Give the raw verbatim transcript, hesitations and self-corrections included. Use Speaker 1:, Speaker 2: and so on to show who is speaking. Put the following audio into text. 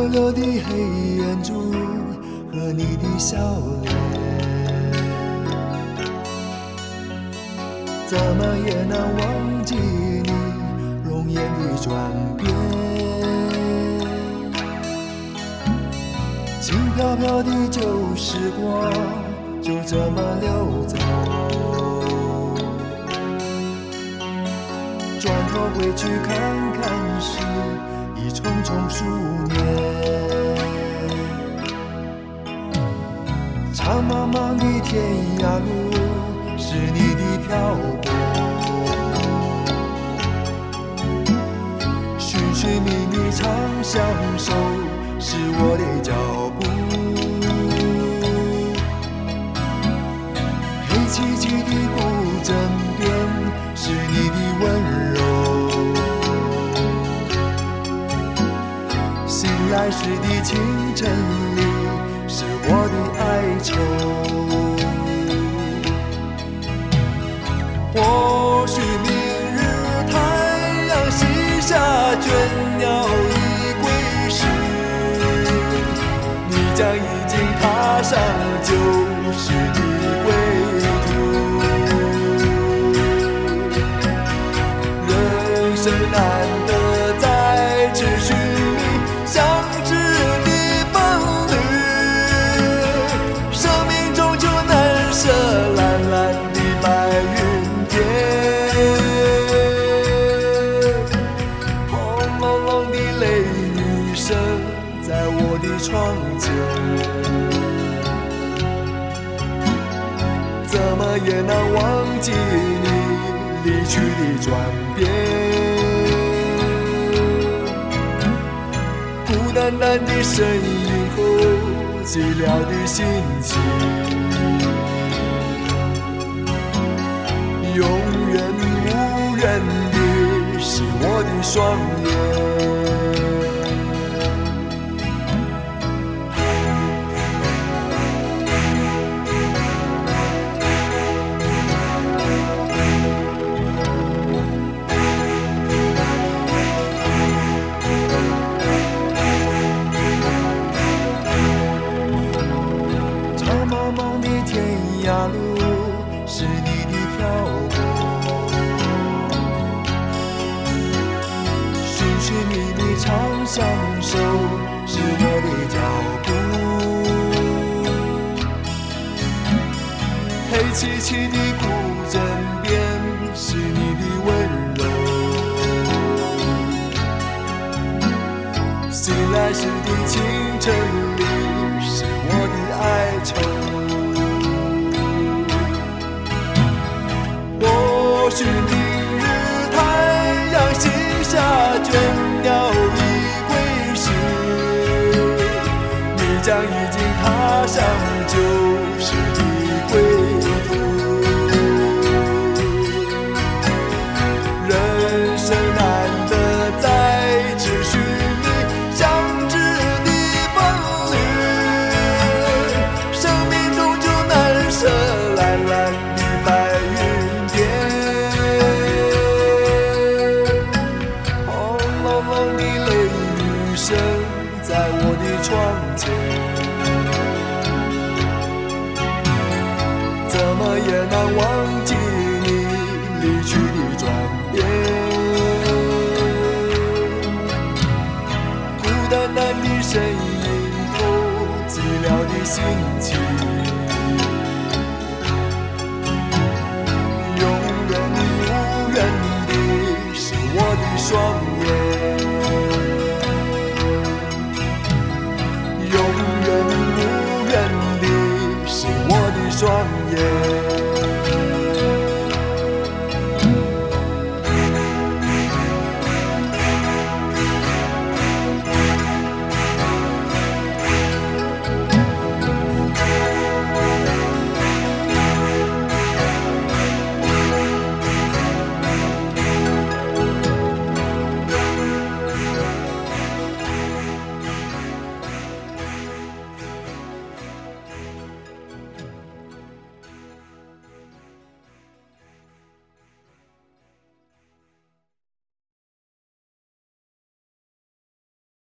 Speaker 1: 溜溜的黑眼珠和你的笑脸，怎么也难忘记你容颜的转变。轻飘飘的旧时光就这么溜走，转头回去看看时，已匆匆数年。长茫茫的天涯路，是你的漂泊，寻寻觅觅长相守，是我的脚步。黑漆漆的古镇边，是你的温柔。醒来时的清晨里，是我的哀愁。或许明日太阳西下，倦鸟已归时，你将已经踏上旧时的归途。人生难得再次寻觅相知的伴侣，生命中就难舍蓝蓝的白云天。轰隆隆的雷雨声在我的窗前，怎么也难忘记你离去的转变。孤单单的身影后，寂寥的心情，永远无人的是我的双眼。大路是你的漂泊，寻寻觅觅长相守，是我的脚步。黑漆漆的古镇边，是你的温柔。醒来时的清晨里，是我的哀愁。或许明日太阳西下，倦鸟已归时，你将已经踏上旧时的归途。人生难得再次寻觅相知的伴侣，生命中就难舍蓝蓝的白云天。在我的窗前，怎么也难忘记你离去的转变。孤单单的身影后，寂寥的心情，永远无人的是我的双眼。